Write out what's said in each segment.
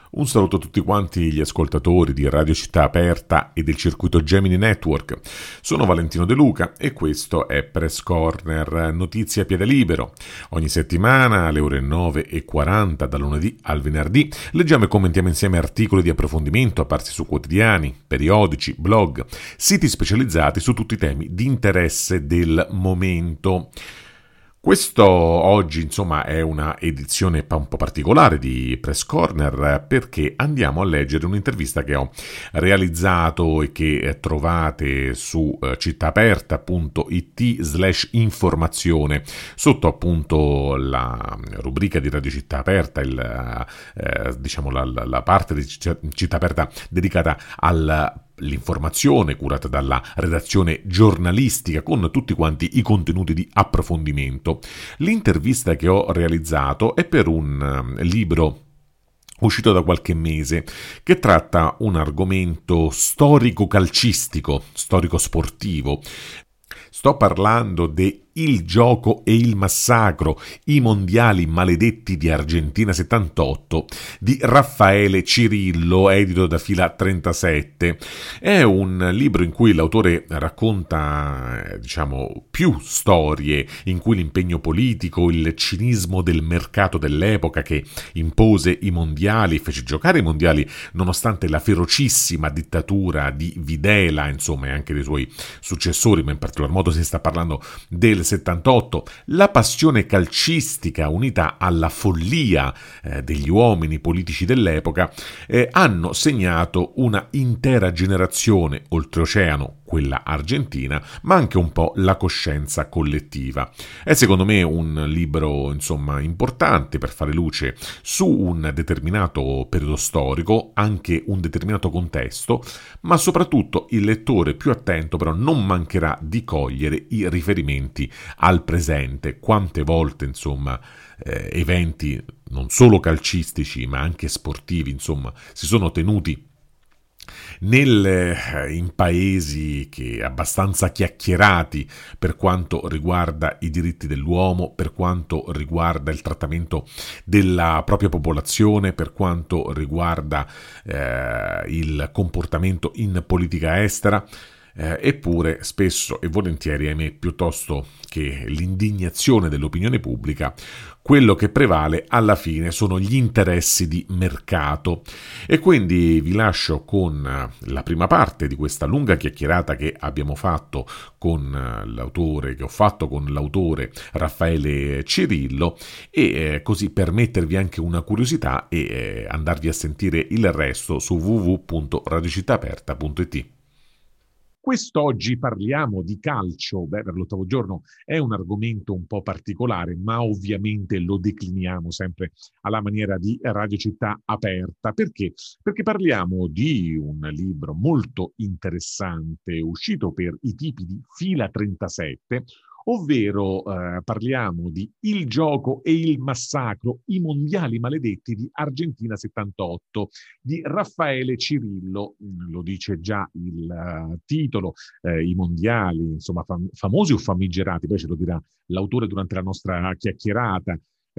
Un saluto a tutti quanti gli ascoltatori di Radio Città Aperta e del circuito Gemini Network. Sono Valentino De Luca e questo è Press Corner, notizie a piede libero. Ogni settimana alle ore 9:40 dal lunedì al venerdì leggiamo e commentiamo insieme articoli di approfondimento apparsi su quotidiani, periodici, blog, siti specializzati su tutti i temi di interesse del momento. Questo oggi, insomma, è una edizione un po' particolare di Press Corner perché andiamo a leggere un'intervista che ho realizzato e che trovate su cittaaperta.it/informazione sotto appunto la rubrica di Radio Città Aperta, diciamo la parte di Città Aperta dedicata l'informazione curata dalla redazione giornalistica con tutti quanti i contenuti di approfondimento. L'intervista che ho realizzato è per un libro uscito da qualche mese, che tratta un argomento storico-calcistico, storico-sportivo. Sto parlando de Il gioco e il massacro, i mondiali maledetti di Argentina 78 di Raffaele Cirillo, edito da Fila 37. È un libro in cui l'autore racconta, più storie, in cui l'impegno politico, il cinismo del mercato dell'epoca che impose i mondiali, fece giocare i mondiali nonostante la ferocissima dittatura di Videla, insomma, e anche dei suoi successori, ma in particolar modo si sta parlando del 78, la passione calcistica unita alla follia degli uomini politici dell'epoca hanno segnato una intera generazione oltreoceano, quella argentina, ma anche un po' la coscienza collettiva. È secondo me un libro, insomma, importante per fare luce su un determinato periodo storico, anche un determinato contesto, ma soprattutto il lettore più attento però non mancherà di cogliere i riferimenti al presente. Quante volte, insomma, eventi non solo calcistici ma anche sportivi, insomma, si sono tenuti in paesi che abbastanza chiacchierati per quanto riguarda i diritti dell'uomo, per quanto riguarda il trattamento della propria popolazione, per quanto riguarda il comportamento in politica estera. Eppure spesso e volentieri, ahimè, piuttosto che l'indignazione dell'opinione pubblica, quello che prevale alla fine sono gli interessi di mercato. E quindi vi lascio con la prima parte di questa lunga chiacchierata che abbiamo fatto con l'autore, che ho fatto con l'autore Raffaele Cirillo, e così per mettervi anche una curiosità e andarvi a sentire il resto su www.radiocittaaperta.it. Quest'oggi parliamo di calcio. Per l'ottavo giorno è un argomento un po' particolare, ma ovviamente lo decliniamo sempre alla maniera di Radio Città Aperta. Perché? Perché parliamo di un libro molto interessante, uscito per i tipi di Fila 37, ovvero parliamo di Il gioco e il massacro, i mondiali maledetti di Argentina 78 di Raffaele Cirillo. Lo dice già il titolo, i mondiali, insomma, famosi o famigerati, poi ce lo dirà l'autore durante la nostra chiacchierata,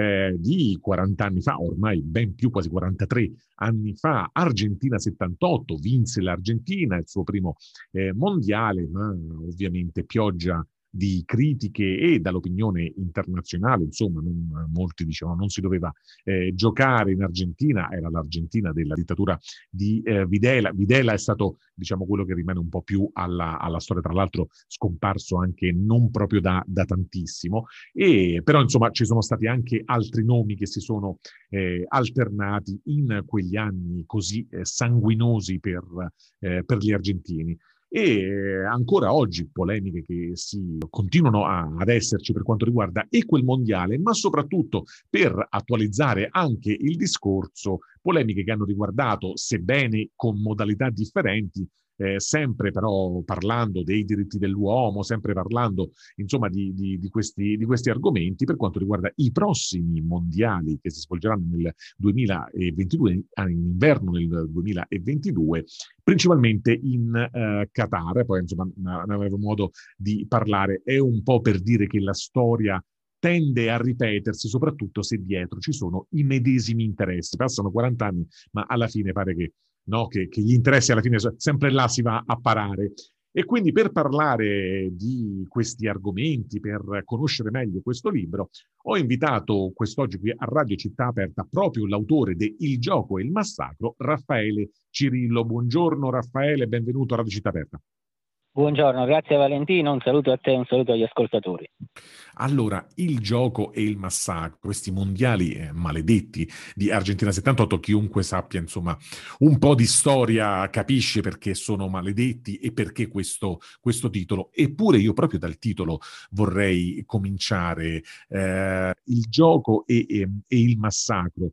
di 40 anni fa, ormai ben più, quasi 43 anni fa, Argentina 78, vinse l'Argentina, il suo primo mondiale, ma ovviamente pioggia di critiche e dall'opinione internazionale, insomma, molti dicevano non si doveva giocare in Argentina, era l'Argentina della dittatura di Videla. Videla è stato, diciamo, quello che rimane un po' più alla storia, tra l'altro scomparso anche non proprio da tantissimo, però insomma ci sono stati anche altri nomi che si sono alternati in quegli anni così sanguinosi per gli argentini. E ancora oggi polemiche che si continuano ad esserci per quanto riguarda e quel mondiale, ma soprattutto per attualizzare anche il discorso, polemiche che hanno riguardato, sebbene con modalità differenti, sempre però parlando dei diritti dell'uomo, sempre parlando insomma di questi argomenti per quanto riguarda i prossimi mondiali che si svolgeranno nel 2022, in inverno nel 2022, principalmente in Qatar. Poi insomma ne avevo modo di parlare, è un po' per dire che la storia tende a ripetersi, soprattutto se dietro ci sono i medesimi interessi. Passano 40 anni, ma alla fine pare che, no, che gli interessi alla fine sempre là si va a parare. E quindi per parlare di questi argomenti, per conoscere meglio questo libro, ho invitato quest'oggi qui a Radio Città Aperta proprio l'autore de Il gioco e il massacro, Raffaele Cirillo. Buongiorno Raffaele, benvenuto a Radio Città Aperta. Buongiorno, grazie Valentino, un saluto a te e un saluto agli ascoltatori. Allora, il gioco e il massacro, questi mondiali maledetti di Argentina 78, chiunque sappia insomma un po' di storia capisce perché sono maledetti e perché questo titolo. Eppure io proprio dal titolo vorrei cominciare, il gioco e il massacro.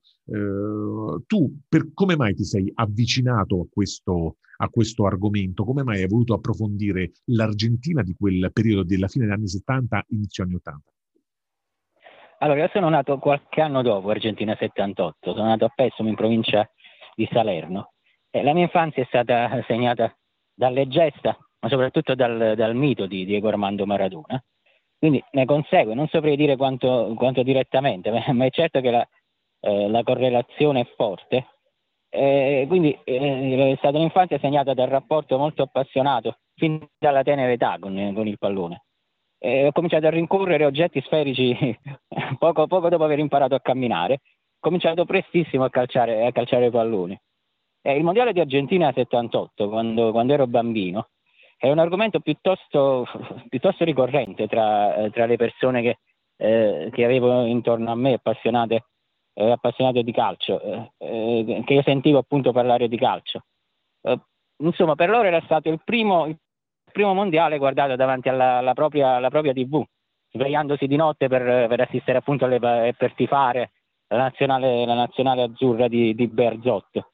Tu come mai ti sei avvicinato a questo argomento? Come mai hai voluto approfondire l'Argentina di quel periodo della fine degli anni 70, inizio anni 80? Allora, io sono nato qualche anno dopo Argentina 78, sono nato a Pestum in provincia di Salerno e la mia infanzia è stata segnata dalle gesta, ma soprattutto dal mito di Diego Armando Maradona. Quindi ne consegue, non saprei dire quanto direttamente, ma è certo che la correlazione è forte. Quindi è stata un'infanzia segnata dal rapporto molto appassionato fin dalla tenera età con il pallone. Ho cominciato a rincorrere oggetti sferici poco dopo aver imparato a camminare. Ho cominciato prestissimo a calciare i palloni. Il mondiale di Argentina 78, quando ero bambino, è un argomento piuttosto ricorrente tra le persone che avevo intorno a me appassionate di calcio, che io sentivo appunto parlare di calcio. Insomma, per loro era stato il primo mondiale guardato davanti alla propria TV, svegliandosi di notte per assistere appunto per tifare la nazionale azzurra di Bearzot.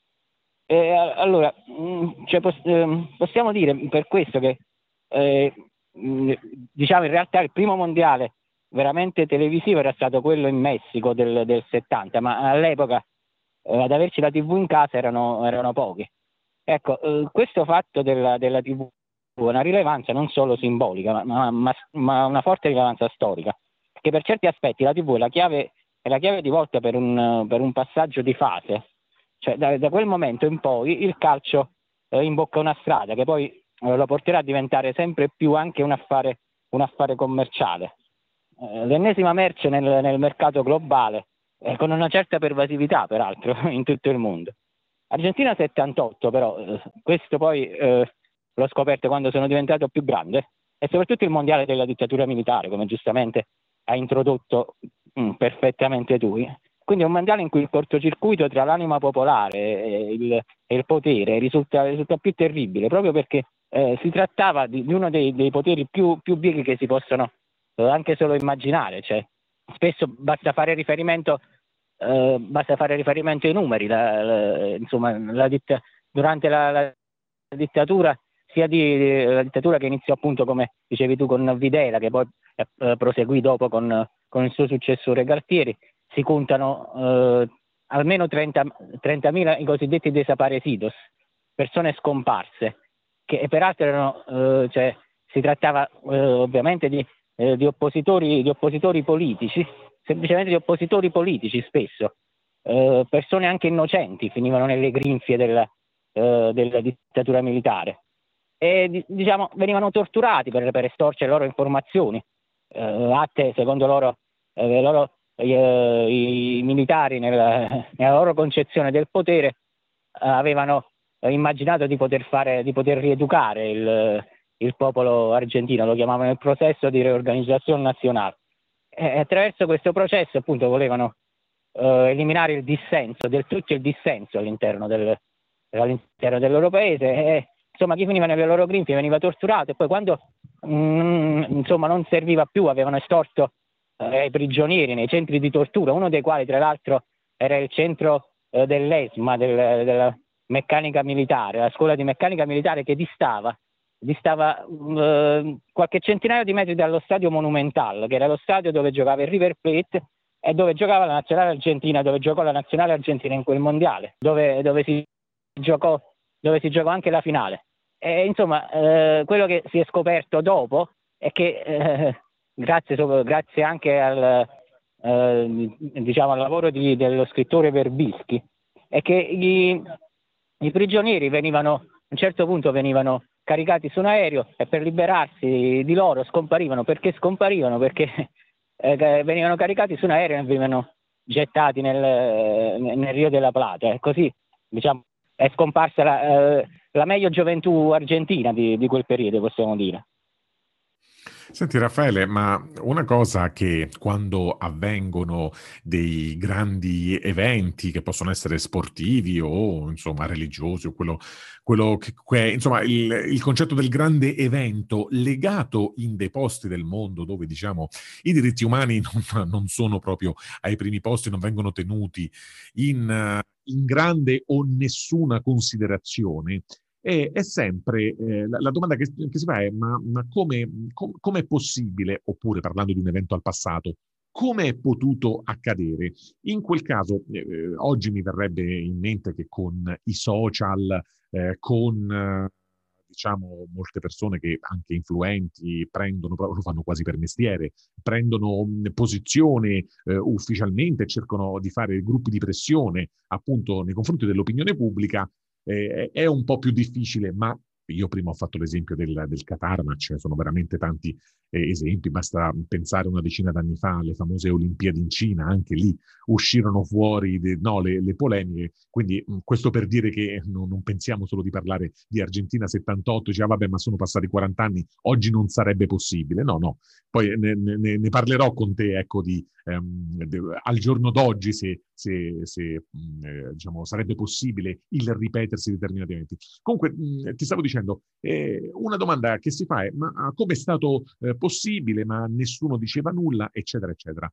Allora, possiamo dire per questo che diciamo in realtà il primo mondiale veramente televisivo era stato quello in Messico del 70, ma all'epoca ad averci la TV in casa erano pochi. Ecco, questo fatto della TV ha una rilevanza non solo simbolica, ma una forte rilevanza storica, perché per certi aspetti la TV è la chiave di volta per un passaggio di fase. Cioè, da quel momento in poi il calcio imbocca una strada che poi lo porterà a diventare sempre più anche un affare commerciale. L'ennesima merce nel mercato globale, con una certa pervasività peraltro in tutto il mondo. Argentina 78 però, questo poi l'ho scoperto quando sono diventato più grande, e soprattutto il mondiale della dittatura militare, come giustamente hai introdotto perfettamente tu. Quindi è un mondiale in cui il cortocircuito tra l'anima popolare e il potere risulta più terribile, proprio perché si trattava di uno dei poteri più bighi che si possono anche solo immaginare. Cioè, spesso basta fare riferimento ai numeri. Insomma, durante la dittatura, sia la dittatura che iniziò appunto, come dicevi tu, con Videla, che poi proseguì dopo con il suo successore Galtieri, si contano almeno 30.000 i cosiddetti desaparecidos, persone scomparse, che peraltro erano, cioè, si trattava ovviamente di oppositori politici, semplicemente di oppositori politici spesso, persone anche innocenti finivano nelle grinfie della dittatura militare e diciamo venivano torturati per estorcere loro informazioni atte secondo loro i militari nella loro concezione del potere avevano immaginato di poter rieducare il popolo argentino, lo chiamavano il processo di riorganizzazione nazionale. Attraverso questo processo appunto volevano eliminare il dissenso, del tutto il dissenso all'interno del loro paese, e insomma chi finiva nelle loro grinfie veniva torturato, e poi quando insomma non serviva più avevano estorto ai prigionieri nei centri di tortura, uno dei quali tra l'altro era il centro dell'ESMA, della meccanica militare, la scuola di meccanica militare, che distava qualche centinaio di metri dallo stadio Monumental, che era lo stadio dove giocava il River Plate e dove giocava la nazionale argentina, dove giocò la nazionale argentina in quel mondiale, dove si giocò anche la finale. E insomma, quello che si è scoperto dopo è che grazie anche diciamo, al lavoro dello scrittore Verbischi, è che i prigionieri venivano, a un certo punto venivano caricati su un aereo e per liberarsi di loro scomparivano. Perché scomparivano? Perché venivano caricati su un aereo e venivano gettati nel Rio della Plata. E così, diciamo, è scomparsa la meglio gioventù argentina di quel periodo, possiamo dire. Senti Raffaele, ma una cosa che quando avvengono dei grandi eventi che possono essere sportivi o insomma religiosi o quello insomma il concetto del grande evento legato in dei posti del mondo dove diciamo i diritti umani non sono proprio ai primi posti, non vengono tenuti in grande o nessuna considerazione, è sempre la domanda che si fa è: ma come è possibile, oppure parlando di un evento al passato, come è potuto accadere? In quel caso, oggi mi verrebbe in mente che con i social, con diciamo molte persone che anche influenti prendono, lo fanno quasi per mestiere, prendono posizione ufficialmente, cercano di fare gruppi di pressione appunto nei confronti dell'opinione pubblica, è un po' più difficile, ma io prima ho fatto l'esempio del Qatar, ma ce ne sono veramente tanti esempi, basta pensare una decina d'anni fa alle famose Olimpiadi in Cina, anche lì uscirono fuori no, le polemiche, quindi questo per dire che non pensiamo solo di parlare di Argentina 78, diceva vabbè ma sono passati 40 anni, oggi non sarebbe possibile, no, no, poi ne parlerò con te, ecco, al giorno d'oggi se diciamo, sarebbe possibile il ripetersi di determinati eventi. Comunque, ti stavo dicendo, una domanda che si fa è: ma come è stato possibile? Ma nessuno diceva nulla, eccetera, eccetera.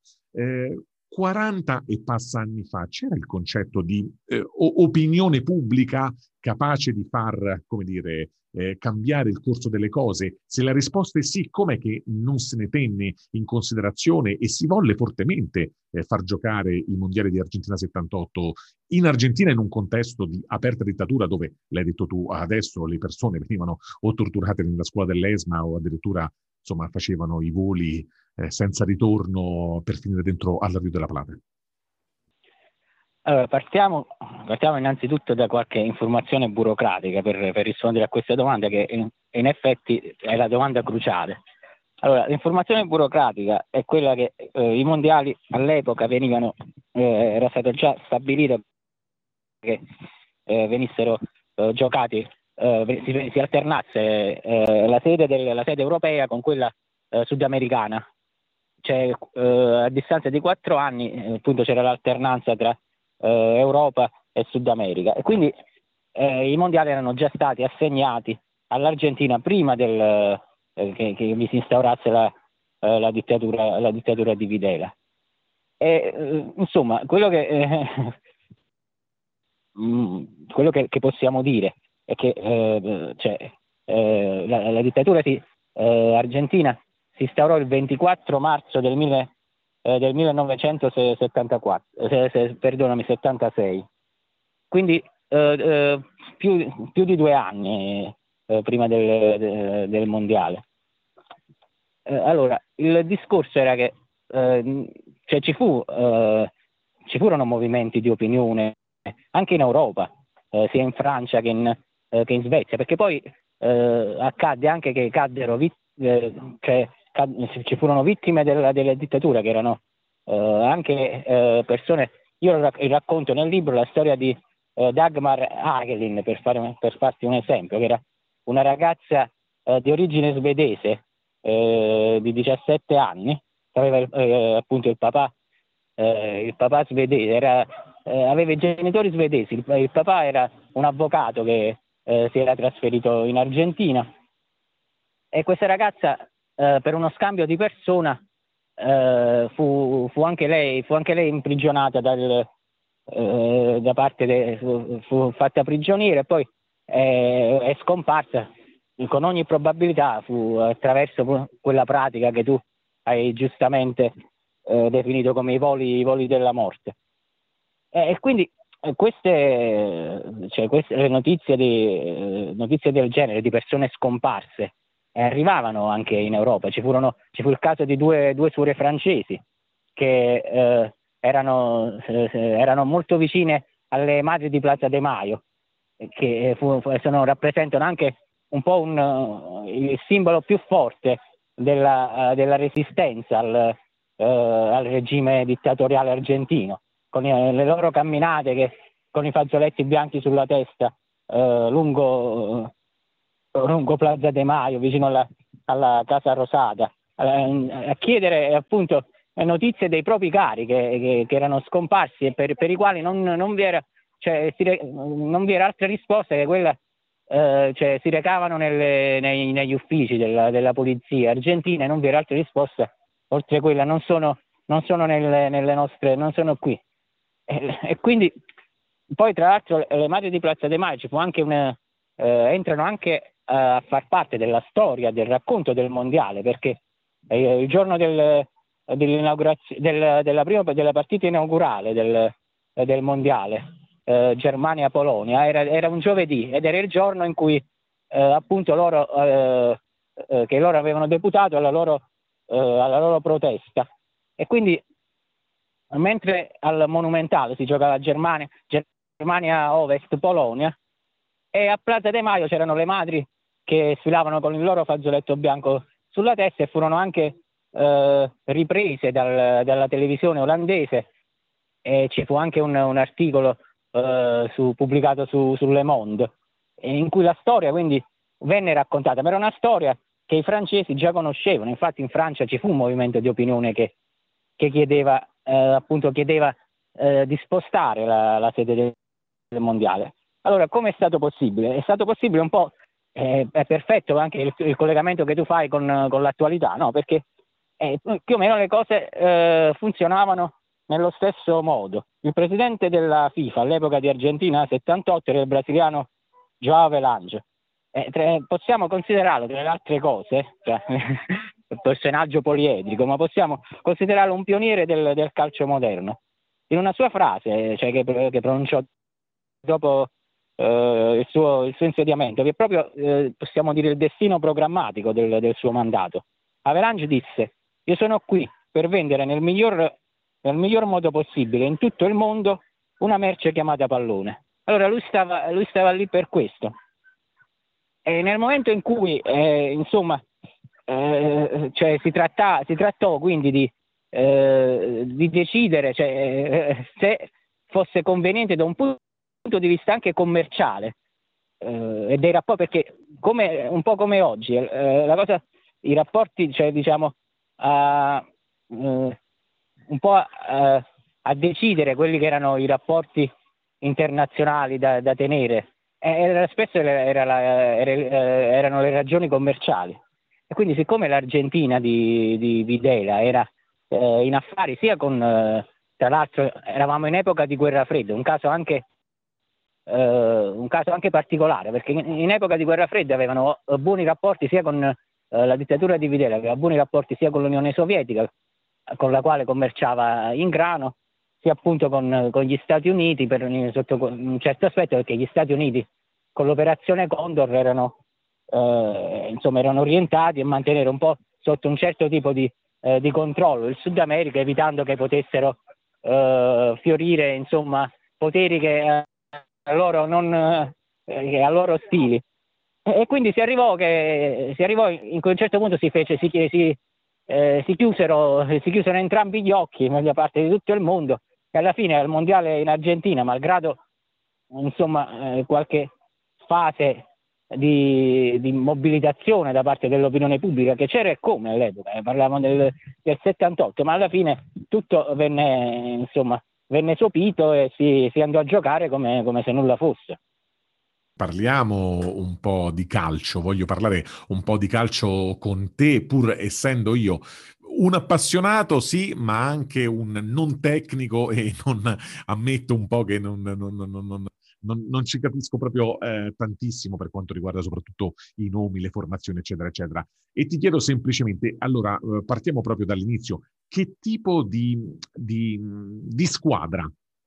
40 e passa anni fa c'era il concetto di opinione pubblica capace di far, come dire, cambiare il corso delle cose? Se la risposta è sì, com'è che non se ne tenne in considerazione e si volle fortemente far giocare il mondiale di Argentina 78 in Argentina in un contesto di aperta dittatura dove, l'hai detto tu, adesso le persone venivano o torturate nella scuola dell'ESMA o addirittura insomma facevano i voli senza ritorno per finire dentro al Rio della Plata? Allora, partiamo innanzitutto da qualche informazione burocratica per rispondere a questa domanda, che in effetti è la domanda cruciale. Allora, l'informazione burocratica è quella che i mondiali all'epoca era stato già stabilito che venissero giocati, si alternasse la sede europea con quella sudamericana. Cioè, a distanza di 4 anni appunto c'era l'alternanza tra Europa e Sud America, e quindi i mondiali erano già stati assegnati all'Argentina prima che vi si instaurasse la dittatura di Videla. E insomma, quello che possiamo dire è che la dittatura argentina si instaurò il 24 marzo del 76, quindi più di 2 anni prima del mondiale. Allora, il discorso era che cioè ci furono movimenti di opinione anche in Europa, sia in Francia che in Svezia, perché poi accadde anche che ci furono vittime della dittatura, che erano anche persone. Io racconto nel libro la storia di Dagmar Hagelin, per farti un esempio, che era una ragazza di origine svedese di 17 anni, che aveva appunto il papà svedese, aveva i genitori svedesi, il papà era un avvocato che si era trasferito in Argentina, e questa ragazza per uno scambio di persona fu anche lei imprigionata da parte fu fatta prigioniera e poi è scomparsa. Con ogni probabilità fu attraverso quella pratica che tu hai giustamente definito come i voli della morte. E quindi queste le notizie del genere, di persone scomparse arrivavano anche in Europa. Ci fu il caso di due suore francesi che erano molto vicine alle madri di Plaza de Mayo, che rappresentano anche un po' il simbolo più forte della resistenza al regime dittatoriale argentino, con le loro camminate con i fazzoletti bianchi sulla testa lungo Plaza de Mayo, vicino alla Casa Rosada, a chiedere appunto notizie dei propri cari che erano scomparsi e per i quali non vi era, non vi era altra risposta che quella, si recavano negli uffici della polizia argentina e non vi era altra risposta oltre quella: non sono nelle nostre, non sono qui. E quindi poi, tra l'altro, le madri di Plaza de Mayo ci fu anche entrano anche a far parte della storia, del racconto del mondiale, perché il giorno della partita inaugurale del mondiale, Germania-Polonia, era un giovedì ed era il giorno in cui appunto che loro avevano deputato alla loro protesta. E quindi, mentre al Monumentale si giocava Germania Ovest-Polonia, e a Plaza de Mayo c'erano le madri che sfilavano con il loro fazzoletto bianco sulla testa e furono anche riprese dalla televisione olandese, e ci fu anche un articolo pubblicato su Le Monde, in cui la storia quindi venne raccontata, ma era una storia che i francesi già conoscevano. Infatti in Francia ci fu un movimento di opinione che chiedeva di spostare la sede del mondiale. Allora, come è stato possibile? È stato possibile un po', è perfetto anche il collegamento che tu fai con l'attualità, no? Perché più o meno le cose funzionavano nello stesso modo. Il presidente della FIFA all'epoca di Argentina 78 era il brasiliano João Avelange. Possiamo considerarlo, tra le altre cose, cioè, un personaggio poliedrico, ma possiamo considerarlo un pioniere del calcio moderno. In una sua frase, cioè, che pronunciò dopo il suo insediamento, che è proprio, possiamo dire, il destino programmatico del suo mandato, Avelange disse: io sono qui per vendere nel miglior modo possibile in tutto il mondo una merce chiamata pallone. Allora lui stava lì per questo. E nel momento in cui cioè si trattò quindi di decidere, cioè, se fosse conveniente da un punto di vista anche commerciale e dei rapporti, perché un po' come oggi i rapporti, cioè, diciamo, un po' a decidere quelli che erano i rapporti internazionali da tenere, spesso erano le ragioni commerciali. E quindi, siccome l'Argentina di Videla era in affari sia tra l'altro eravamo in epoca di guerra fredda, un caso anche particolare, perché in epoca di guerra fredda avevano buoni rapporti sia con la dittatura di Videla, aveva buoni rapporti sia con l'Unione Sovietica, con la quale commerciava in grano, sia appunto con gli Stati Uniti sotto un certo aspetto, perché gli Stati Uniti con l'operazione Condor erano orientati a mantenere un po' sotto un certo tipo di controllo il Sud America, evitando che potessero fiorire, insomma, poteri che a loro ostili. E quindi si arrivò in un certo punto si chiusero entrambi gli occhi da parte di tutto il mondo, e alla fine al mondiale in Argentina, malgrado qualche fase di mobilitazione da parte dell'opinione pubblica che c'era, e come all'epoca, parlavamo del 78, ma alla fine tutto venne sopito e si andò a giocare come se nulla fosse. Parliamo un po' di calcio, voglio parlare un po' di calcio con te, pur essendo io un appassionato, sì, ma anche un non tecnico, e ammetto un po' che non ci capisco proprio tantissimo per quanto riguarda soprattutto i nomi, le formazioni, eccetera, eccetera. E ti chiedo semplicemente, allora, partiamo proprio dall'inizio, che tipo di squadra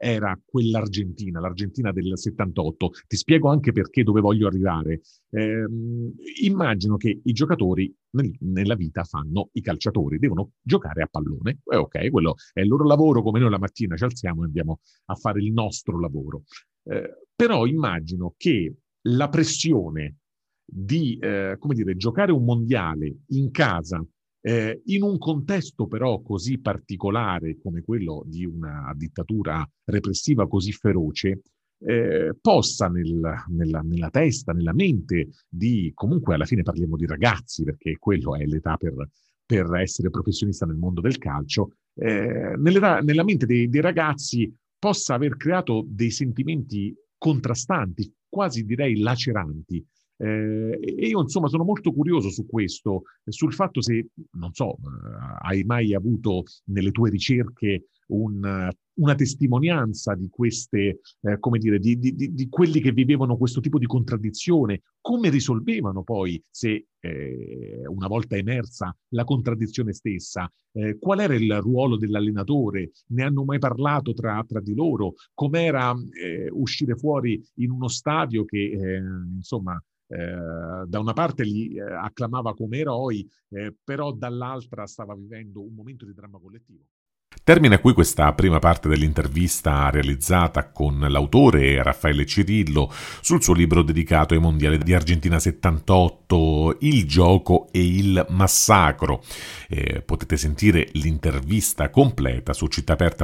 era quell'Argentina, l'Argentina del 78. Ti spiego anche perché, dove voglio arrivare. Immagino che i giocatori nella vita fanno i calciatori, devono giocare a pallone, ok, quello è il loro lavoro, come noi la mattina ci alziamo e andiamo a fare il nostro lavoro. Però immagino che la pressione di come dire, giocare un mondiale in casa, in un contesto però così particolare come quello di una dittatura repressiva così feroce, possa nella testa, nella mente di, comunque alla fine parliamo di ragazzi, perché quello è l'età per essere professionista nel mondo del calcio, nella mente dei ragazzi possa aver creato dei sentimenti contrastanti, quasi direi laceranti. E io insomma sono molto curioso su questo, sul fatto se, non so, hai mai avuto nelle tue ricerche una testimonianza di queste, come dire, di quelli che vivevano questo tipo di contraddizione, come risolvevano poi, se una volta emersa la contraddizione stessa, qual era il ruolo dell'allenatore, ne hanno mai parlato tra di loro, com'era uscire fuori in uno stadio che, insomma, da una parte li acclamava come eroi, però dall'altra stava vivendo un momento di dramma collettivo. Termina qui questa prima parte dell'intervista realizzata con l'autore Raffaele Cirillo sul suo libro dedicato ai mondiali di Argentina 78, Il gioco e il massacro. Potete sentire l'intervista completa su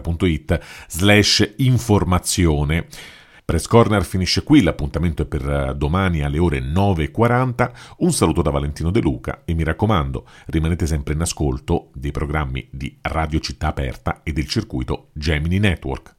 cittaperta.it/informazione. Press Corner finisce qui, l'appuntamento è per domani alle ore 9:40. Un saluto da Valentino De Luca e mi raccomando, rimanete sempre in ascolto dei programmi di Radio Città Aperta e del circuito Gemini Network.